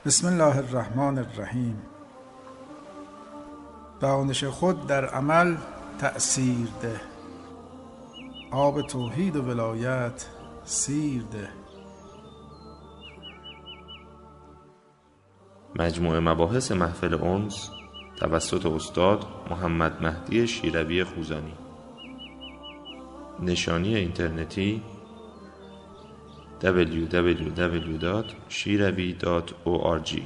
بسم الله الرحمن الرحیم. دانش خود در عمل تأثیر ده، آب توحید و ولایت سیر ده. مجموعه مباحث محفل انس توسط استاد محمد مهدی شیروی خوزانی. نشانی اینترنتی www.shiravi.org.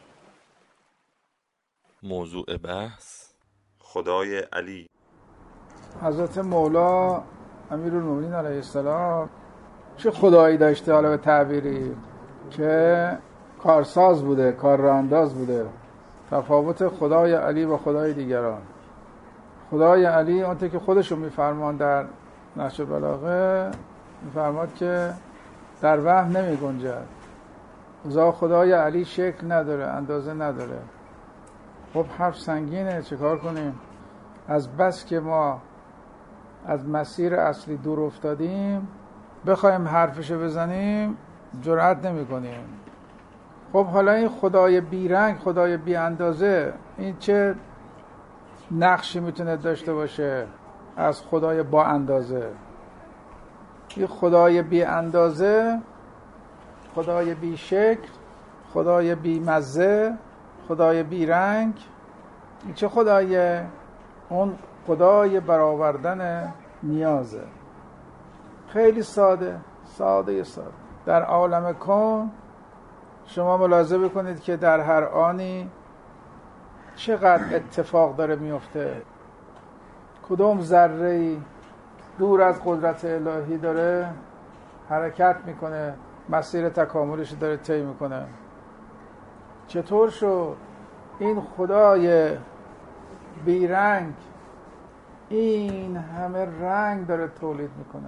موضوع بحث خدای علی. حضرت مولا امیرالمومنین علیه السلام چه خدایی داشته؟ حالا به تعبیری که کارساز بوده، کاررانداز بوده. تفاوت خدای علی با خدای دیگران: خدای علی آنطور که خودشون میفرمان در نهج البلاغه، میفرماد که در وهم نمی گنجد. اوضاع خدای علی شکل نداره، اندازه نداره. خب حرف سنگینه، چه کار کنیم؟ از بس که ما از مسیر اصلی دور افتادیم، بخوایم حرفشو بزنیم جرأت نمی کنیم. خب حالا این خدای بی رنگ، خدای بی اندازه، این چه نقشی میتونه داشته باشه از خدای با اندازه؟ این خدای بی اندازه، خدای بی شکل، خدای بی مزه، خدای بی رنگ، این چه خدایه؟ اون خدای برآوردن نیازه. خیلی ساده. در عالم کون شما ملاحظه بکنید که در هر آنی چقدر اتفاق داره میفته. کدوم ذره‌ای دور از قدرت الهی داره حرکت میکنه، مسیر تکاملش داره طی میکنه. چطور شد این خدای بیرنگ این همه رنگ داره تولید میکنه؟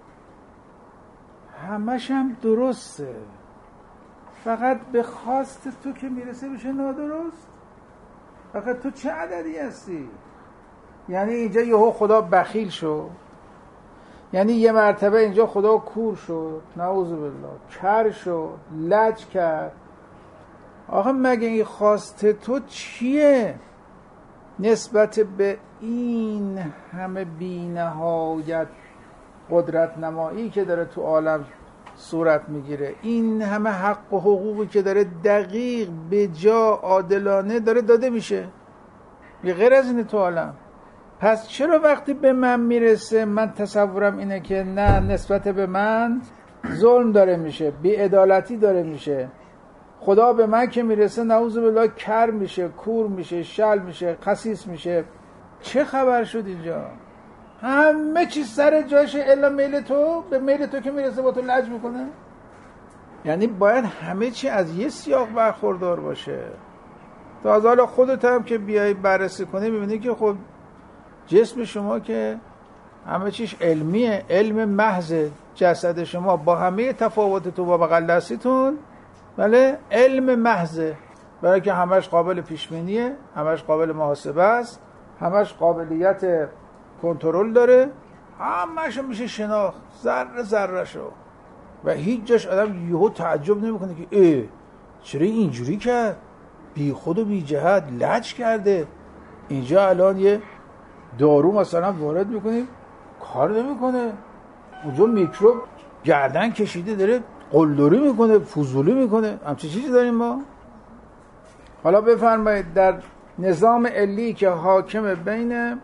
همش هم درسته، فقط به خواست تو که میرسه بشه نادرست. فقط تو چه عددی هستی؟ یعنی اینجا یهو خدا بخیل شد، یعنی یه مرتبه اینجا خدا کور شد، نعوذ بالله، کر شد، لج کرد. آخه مگه این خواست تو چیه نسبت به این همه بی‌نهایت قدرت نمایی که داره تو عالم صورت میگیره، این همه حق و حقوقی که داره دقیق به جا عادلانه داره داده میشه؟ یه غیر از اینه تو عالم. پس چرا وقتی به من میرسه من تصورم اینه که نه، نسبت به من ظلم داره میشه، بی‌عدالتی داره میشه؟ خدا به من که میرسه نعوذ بالله کر میشه، کور میشه، شل میشه، خسیس میشه. چه خبر شد اینجا؟ همه چیز سر جاشه الا میل تو. به میل تو که میرسه با تو لج میکنه. یعنی باید همه چی از یه سیاق برخوردار باشه. تا از حالا خودت هم که بیایی بررسی کنی ببینی که خب جسم شما که همه چیش علمیه، علم محض. جسد شما با همه تفاوت تو با بغل دستیتون، بله، علم محضه، برای که همش قابل پیشبینیه، همش قابل محاسبه است، همش قابلیت کنترل داره، همش میشه شناخت ذره ذره شو. و هیچ جاش آدم یهو تعجب نمیکنه که چرا اینجوری کرد، بی خود و بی جهت لج کرده. اینجا الان یه دارو مثلا وارد میکنیم کار نمیکنه، اونجا میکروب گردن کشیده داره قلدری میکنه، فضولی میکنه. همچه چیزی داریم ما. حالا بفرمایید در نظام علی که حاکم بین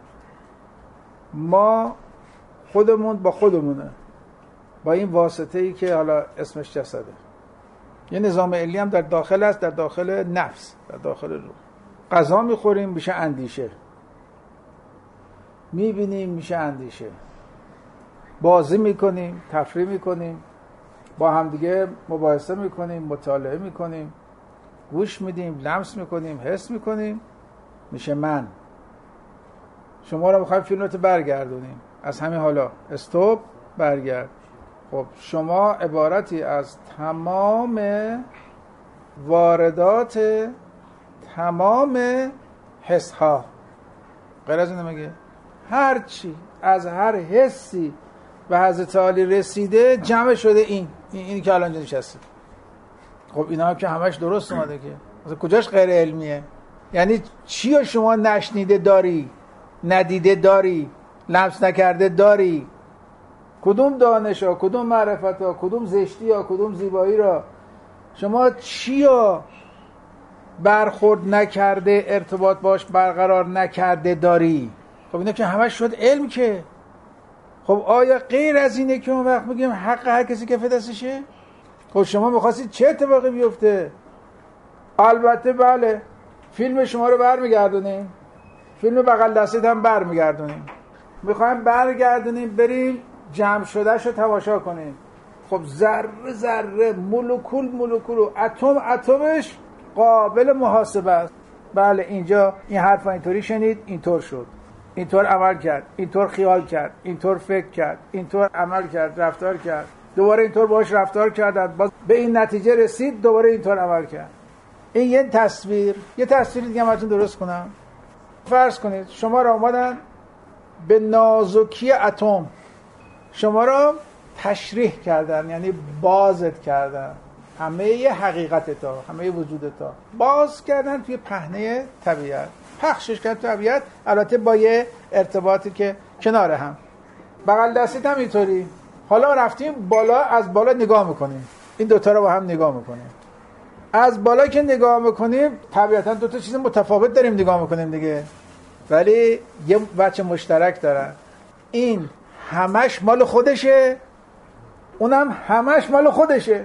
ما خودمون با خودمونه، با این واسطه‌ای که حالا اسمش جسده، یه نظام علی هم در داخل است، در داخل نفس، در داخل روح. غذا میخوریم میشه اندیشه، میبینیم میشه اندیشه، بازی میکنیم، تفریح میکنیم، با همدیگه مباحثه میکنیم، مطالعه میکنیم، گوش میدیم، لمس میکنیم، حس میکنیم، میشه من. شما رو میخوایم فیلمت برگردونیم از همین حالا، استوب، برگرد. خب شما عبارتی از تمام واردات تمام حس ها، غیر از اینه مگه؟ هر چی از هر حسی به حضرت علی رسیده جمع شده این که الان نشسته. خب اینا هم که همش درست اومده که مثلا کجاش غیر علمیه؟ یعنی چی رو شما نشنیده داری، ندیده داری، لمس نکرده داری؟ کدوم دانش ها، کدوم معرفت ها، کدوم زشتی ها، کدوم زیبایی را شما چی رو برخورد نکرده، ارتباط باش برقرار نکرده داری؟ خب اینا که همش شد علم که. خب آیا غیر از اینه که اون وقت بگیم حق هر کسی کف دستشه؟ خب شما میخواستید چه اتفاقی بیفته؟ البته بله، فیلم شما رو برمیگردونیم، فیلم بغل دستت هم برمیگردونیم، میخوایم برگردونیم بریم جمع شدهش رو تماشا کنیم. خب ذره ذره، مولکول مولکول، اتم اتمش قابل محاسبه است. بله اینجا این حرف اینطوری شنید، اینطور شد، اینطور عمل کرد، اینطور خیال کرد، اینطور فکر کرد، اینطور عمل کرد، رفتار کرد، دوباره اینطور باهاش رفتار کرد، باز به این نتیجه رسید، دوباره اینطور عمل کرد. این یه تصویر دیگه براتون درست کنم. فرض کنید شما را اومدن به نازکی اتم شما را تشریح کردن، یعنی بازت کردن، همه ی حقیقت تا، همه وجود تا باز کردن توی پهنه طبیعت، پخشش کردن طبیعت، البته با یه ارتباطی که کنار هم. بغل دستیت هم اینطوری. حالا رفتیم بالا، از بالا نگاه میکنیم، این دوتا رو با هم نگاه میکنیم. از بالا که نگاه میکنیم طبیعتا دوتا چیز متفاوت داریم نگاه میکنیم دیگه، ولی یه بچه مشترک دارن. این همش مال خودشه، اونم همش مال خودشه.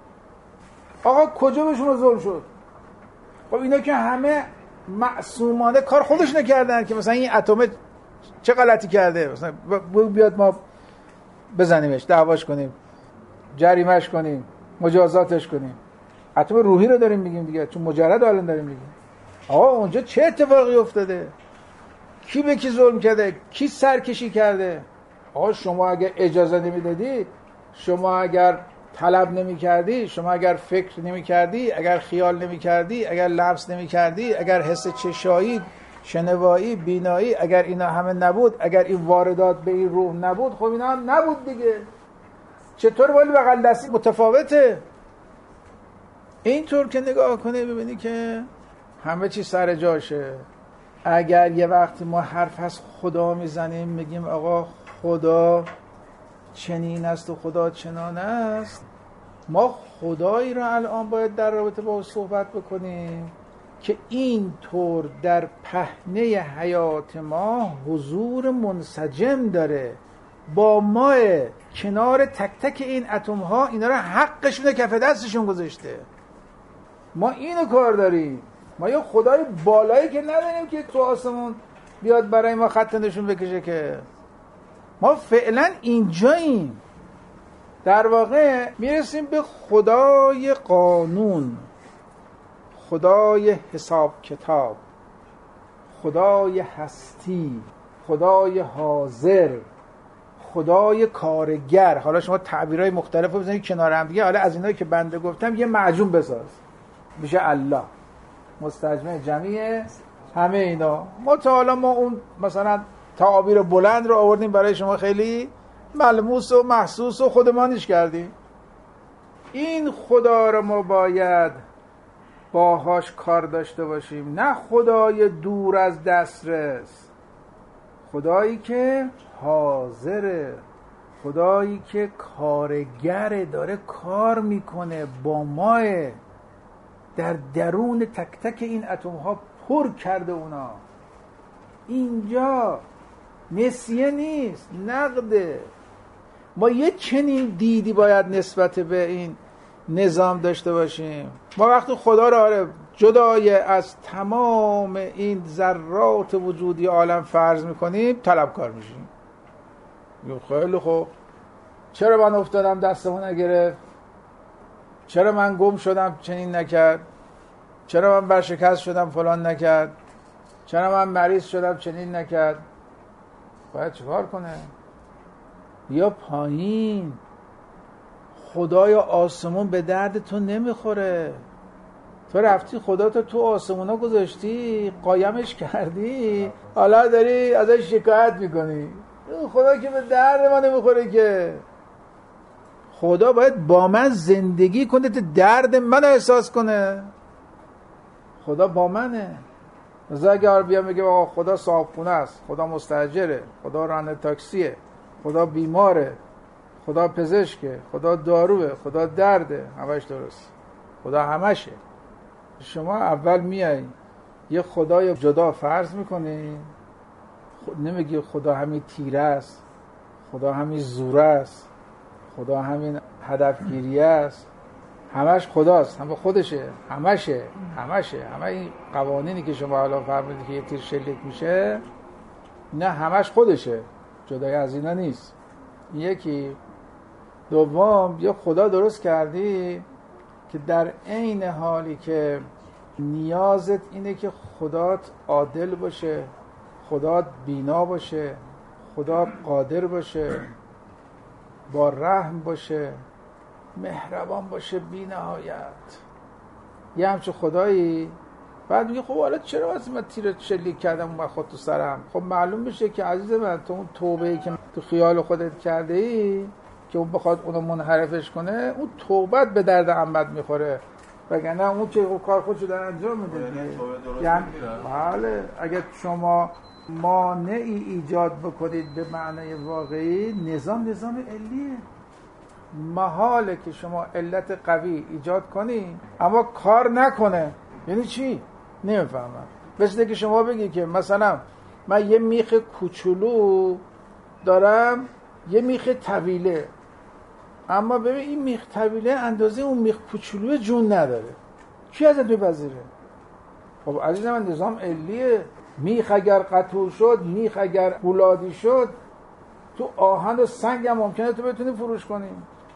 آقا کجا به شما ظلم شد؟ خب اینا که همه معصومانه کار خودش نکردن که مثلا این اتم چه غلطی کرده، مثلا بیاد ما بزنیمش، دعواش کنیم، جریمهش کنیم، مجازاتش کنیم. اتم روحی رو داریم میگیم دیگه، چون مجرد الان داریم میگیم. آقا اونجا چه اتفاقی افتاده؟ کی به کی ظلم کرده؟ کی سرکشی کرده؟ آقا شما اگر اجازه نمیدادی، شما اگر طلب نمی‌کردی، شما اگر فکر نمی‌کردی، اگر خیال نمی‌کردی، اگر لمس نمی‌کردی، اگر حس چشایی، شنوایی، بینایی، اگر اینا همه نبود، اگر این واردات به این روح نبود، خب اینا هم نبود دیگه. چطور ولی بغل دستی متفاوته؟ اینطور که نگاه کنی ببینی که همه چی سر جاشه. اگر یه وقتی ما حرف از خدا میزنیم میگیم آقا خدا چنین است و خدا چنان است، ما خدایی را الان باید در رابطه با صحبت بکنیم که اینطور در پهنه حیات ما حضور منسجم داره با ما، کنار تک تک این اتم ها اینا را حقشون کف دستشون گذاشته. ما اینو کار داریم. ما یه خدای بالایی که نداریم که تو آسمون بیاد برای ما خط نشون بکشه، که ما فعلا اینجاییم. در واقع میرسیم به خدای قانون، خدای حساب کتاب، خدای هستی، خدای حاضر، خدای کارگر. حالا شما تعبیرهای مختلف رو بزنید کنار هم دیگه. حالا از اینایی که بنده گفتم یه معجون بساز، میشه الله، مستجمع جمعی همه اینا. ما تا حالا ما اون مثلا تعابیر بلند رو آوردیم برای شما، خیلی ملموس و محسوس و خودمانیش کردیم. این خدا رو ما باید باهاش کار داشته باشیم، نه خدای دور از دسترس، خدایی که حاضره، خدایی که کارگره، داره کار میکنه با ما، در درون تک تک این اتم ها پر کرده اونا. اینجا نسیه نیست، نقده. ما یه چنین دیدی باید نسبت به این نظام داشته باشیم. ما وقتی خدا را جدای از تمام این ذرات وجودی عالم فرض میکنیم، طلبکار میشیم. خیلی خوب، چرا من افتادم دستمو نگرفت؟ چرا من گم شدم چنین نکرد؟ چرا من برشکست شدم فلان نکرد؟ چرا من مریض شدم چنین نکرد؟ باید چیکار کنه؟ یا پایین. خدای آسمون به درد تو نمیخوره. تو رفتی خدا تو آسمونا گذاشتی، قایمش کردی، حالا داری ازش شکایت میکنی. خدا که به درد ما نمیخوره که. خدا باید با من زندگی کنه تا درد منو احساس کنه. خدا با منه. مثلا اگر بیام بگم آقا خدا صاحبخونه است، خدا مستاجره، خدا راننده تاکسیه، خدا بیماره، خدا پزشکه، خدا داروه، خدا درده، همش درست، خدا همشه. شما اول میای یه خدای جدا فرض میکنی، نمیگی خدا همین تیره است، خدا همین زوره است، خدا همین هدفگیریه است، همش خداست، همه خودشه، همه این قوانینی که شما حالا فهمیدید که یه تیر شلیک میشه، نه همش خودشه، جدای از اینا نیست. یکی. دوم، یه خدا درست کردی که در عین حالی که نیازت اینه که خدات عادل باشه، خدات بینا باشه، خدا قادر باشه، با رحم باشه، مهربان باشه بی نهایت، یه همچه خدایی. بعد میگه خب حالا چرا واسه من تیر شلیک کردم و خود تو سرم؟ خب معلوم بشه که عزیز من تو اون توبه‌ای که تو خیال خودت کرده ای که اون بخواد اونو منحرفش کنه، اون توبت به درد عمد میخوره، وگرنه اون که کار خودشو داره انجام میده. یعنی بله، اگر شما مانعی ایجاد بکنید به معنای واقعی، نظام علیه. محاله که شما علت قوی ایجاد کنی اما کار نکنه. یعنی چی؟ نمیفهمم. مثل که شما بگی که مثلا من یه میخ کوچولو دارم، یه میخ طویله، اما ببین این میخ طویله اندازه اون میخ کوچولو جون نداره، کی ازت بپذیره؟ خب عزیز من نظام علیه. میخ اگر قطع شد، میخ اگر فولادی شد، تو آهن و سنگ هم ممکنه تو بتونی فروش کنی.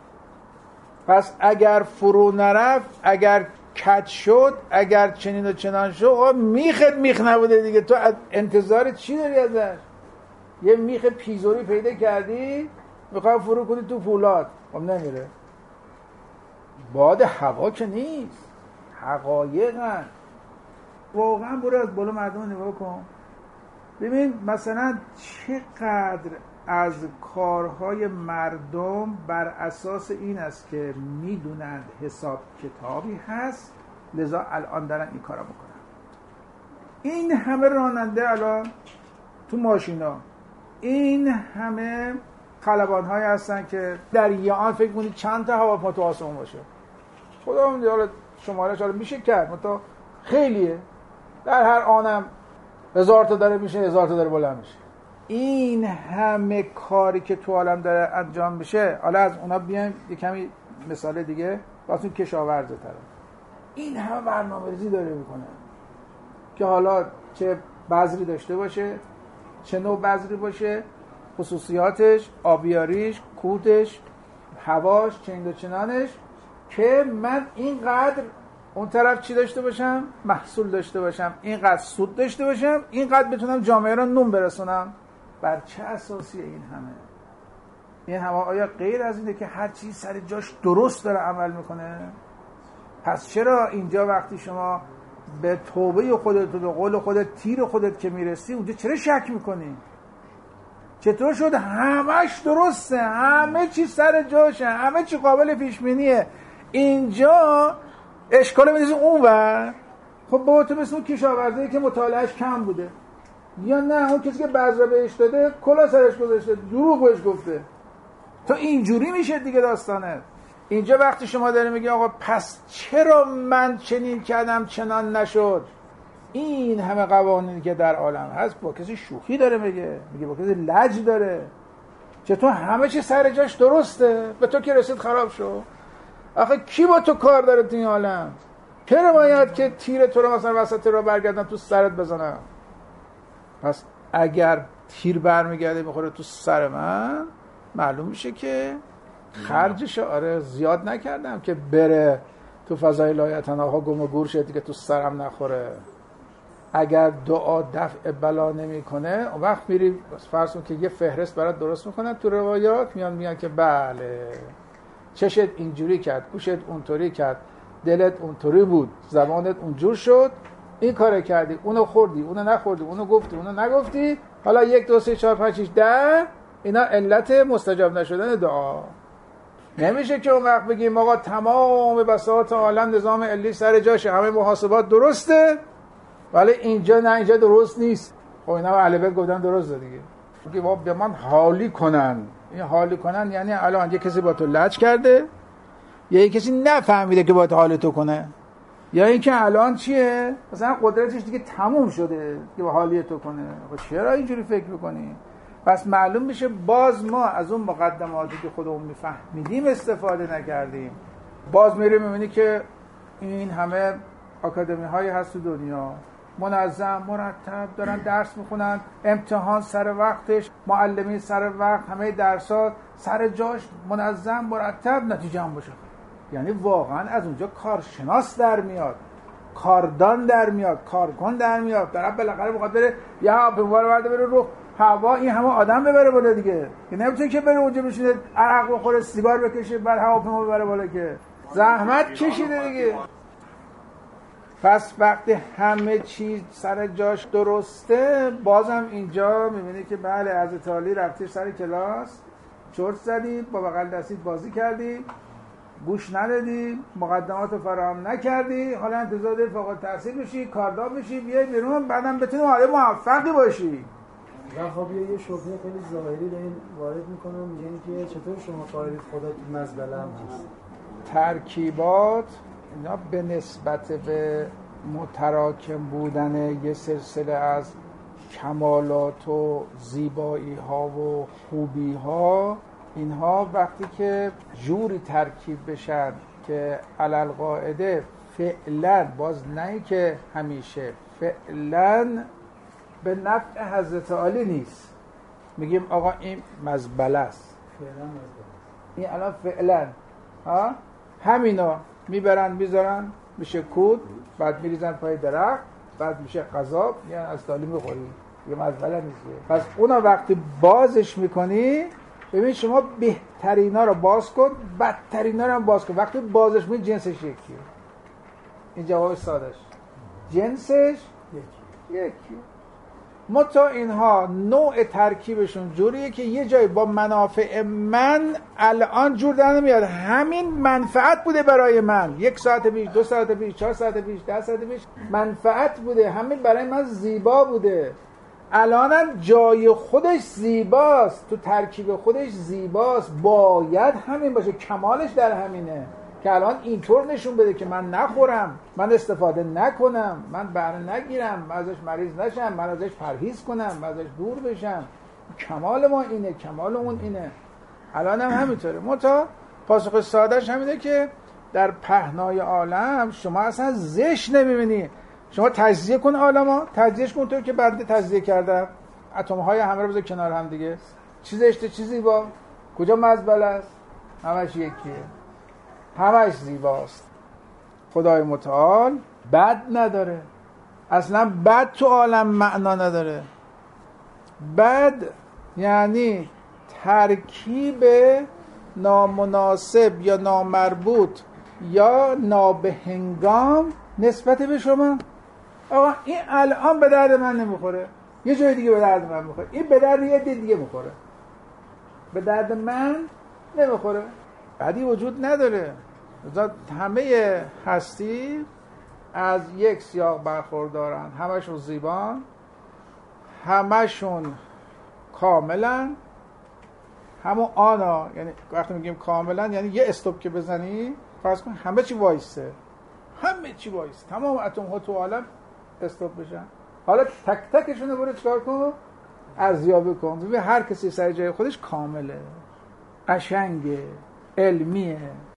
پس اگر فرو نرفت، اگر کج شد، اگر چنین و چنان شد، میخ نبوده دیگه، تو انتظار چی داری ازش؟ یه میخ پیزوری پیدا کردی میخوای فرو کنی تو فولاد، خب نمیره. باد هوا که نیست، حقایقن. واقعا برو از بالا مردم نگاه کن، ببین مثلا چقدر از کارهای مردم بر اساس این است که میدونند حساب کتابی هست، لذا الان دارن این کارا میکنن. این همه راننده الان تو ماشینا، این همه خلبان‌هایی هستن که در یه آن فکر کنید چند تا هواپیما تو آسمون باشه. خدا من حالا شمارش حالا میشه کرد، متا خیلیه، در هر آنم 1000 تا داره میشه، 1000 تا داره بلند میشه. این همه کاری که تو عالم داره انجام میشه، حالا از اونا بیایم یه کمی مثال دیگه، واسه کشاورزه طرف این همه برنامه‌ریزی داره میکنه که حالا چه بذری داشته باشه، چه نوع بذری باشه، خصوصیاتش، آبیاریش، کودش، هواش، چند و چنانش، که من اینقدر اون طرف چی داشته باشم؟ محصول داشته باشم، اینقدر سود داشته باشم، اینقدر بتونم جامعه را نون برسونم. بر چه اساسیه این همه؟ این همه آیا غیر از اینه که هر چیز سر جاش درست داره عمل میکنه؟ پس چرا اینجا وقتی شما به توبه خودت و به قول خودت تیر خودت که میرسی، اونجا چرا شک میکنی؟ چطور شد همش درسته، همه چی سر جاشه، همه چی قابل پیش بینیه، اینجا اشکال می‌ریزی اونور؟ خب با تو مثل اون کشاورزی که مطالعهش کم بوده، یا نه اون کسی که بذر بهش داده کلا سرش گذاشته، دروغ بهش گفته. تو اینجوری میشه دیگه داستانه. اینجا وقتی شما داری میگی آقا پس چرا من چنین کردم چنان نشد، این همه قوانینی که در عالم هست با کسی شوخی داره میگه با کسی لج داره؟ چطور همه چی سر جاش درسته، به تو که رسید خراب شو؟ آخه کی با تو کار داره تو این عالم؟ چرا باید که تیر تو رو مثلا وسط راه برگردن تو سرت بزنم؟ پس اگر تیر برمیگرده میخوره تو سر من، معلوم میشه که خرجش آره زیاد نکردم که بره تو فضای لایتناها گم و گور شد که تو سرم نخوره. اگر دعا دفع بلا نمیکنه، اون وقت میری فرض کن که یه فهرست برات درست میکنن تو روایات، میان که بله چشت اینجوری کرد، گوشت اونطوری کرد، دلت اونطوری بود، زبانت اونجور شد، این کار کردی، اونو خوردی، اونو نخوردی، اونو گفتی، اونو نگفتی، حالا 1 2 3 4 5 6 10 اینا علت مستجاب نشدن دعا. نمیشه که اون وقت بگیم آقا تمام بساط عالم نظام علی سر جاشه، همه محاسبات درسته، ولی اینجا نه، اینجا درست نیست. خب اینا اهل بیت گفتن درسته دیگه، که با به من حالی کنن. این حالی کنن یعنی الان یه کسی با تو لج کرده، یا یه کسی نفهمیده که باید حال تو کنه، یا اینکه الان چیه مثلا قدرتش دیگه تموم شده که با حالی تو کنه. خب چرا اینجوری فکر میکنی؟ پس معلوم میشه باز ما از اون مقدماتی که خودمون میفهمیدیم استفاده نکردیم. باز میریم میبینی که این همه آکادمی هایی هست تو دنیا، منظم مرتب دارن درس میخونن، امتحان سر وقتش، معلمی سر وقت، همه درسات سر جاش، منظم مرتب، نتیجه هم باشه. یعنی واقعا از اونجا کارشناس در میاد، کاردان در میاد، کارکن در میاد. طرف بالاخره میخواد بره یه هواپیما رو برده بره رو هوا، این همه آدم ببره بالا دیگه. که نمیتونه که بره اونجا بشینه عرق بخوره سیگار بکشه بعد هواپیما ببره بالا، که زحمت کشیده دیگه. پس وقتی همه چیز سر جاش درسته، بازم اینجا میبینی که بله از تالی رفتی سر کلاس، چرت زدی، با بغل دستیت بازی کردی، گوش ندادی، مقدمات رو فراهم نکردی، حالا انتظار داری فوق التحصیل بشی، کاردار بشی، بیای بیرون بعدم بتونی آدم موفقی باشی. و خب یه شبهه خیلی ظاهری دارین وارد میکنم، میگن که چطور شما قائلید خدا تو مزبله هم هست؟ ترکیبات اینا به نسبت به متراکم بودن یه سلسله از کمالات و زیبایی ها و خوبی ها، اینها وقتی که جوری ترکیب بشن که علل قاعده فعلا، باز نه که همیشه، فعلا به نفع حضرت عالی نیست. میگیم آقا این مزبله است، این الان فعلا همینا میبرن میذارن میشه کود، بعد میریزن پای درخت، بعد میشه قذاب، یعنی از تالی میخوری، یه مزبله نیست. پس اونا وقتی بازش میکنی، ببین شما بهترینا رو باز کن، بدترینا رو هم باز کن. وقتی بازش میکنی جنسش یکیه. این جواب سادش، جنسش یکیه. متا اینها نوع ترکیبشون جوریه که یه جایی با منافع من الان جور در نمیاد. همین منفعت بوده برای من، 1 ساعت پیش، 2 ساعت پیش، 4 ساعت پیش، 10 ساعت پیش منفعت بوده، همین برای من زیبا بوده. الانم جای خودش زیباست، تو ترکیب خودش زیباست، باید همین باشه، کمالش در همینه که الان اینطور نشون بده که من نخورم، من استفاده نکنم، من بهره نگیرم، من ازش مریض نشم، من ازش پرهیز کنم، من ازش دور بشم. کمال ما اینه، کمال اون اینه. الان هم همینطوره. متا پاسخ سادهش همینه که در پهنای عالم شما اصلا زشت نمیبینی. شما تجزیه کن عالمو، تجزیهش کن طور که بنده تجزیه کردم، اتم های همه رو بذار کنار هم دیگه، چی زشته چی زیبا، کجا مزبله است؟ همش یکیه، همش زیباست. خدای متعال بد نداره، اصلا بد تو عالم معنا نداره. بد یعنی ترکیب نامناسب یا نامربوط یا نابهنگام نسبت به شما. آقا این الان به درد من نمیخوره، یه جای دیگه به درد من میخوره، این به درد یه دیگه میخوره، به درد من نمیخوره. بدی وجود نداره. همه هستی از یک سیاق برخوردارن، همشون زیبان، همشون کاملا، همون آنا. یعنی وقتی میگیم کاملا یعنی یه استوب که بزنی فرض کن همه چی وایسته، همه چی وایسته، تمام اتم ها تو عالم استوب بشن. حالا تک تکشون رو برو چکار کن؟ ارزیابی کن. ببین هر کسی سر جای خودش کامله، قشنگه، علمیه.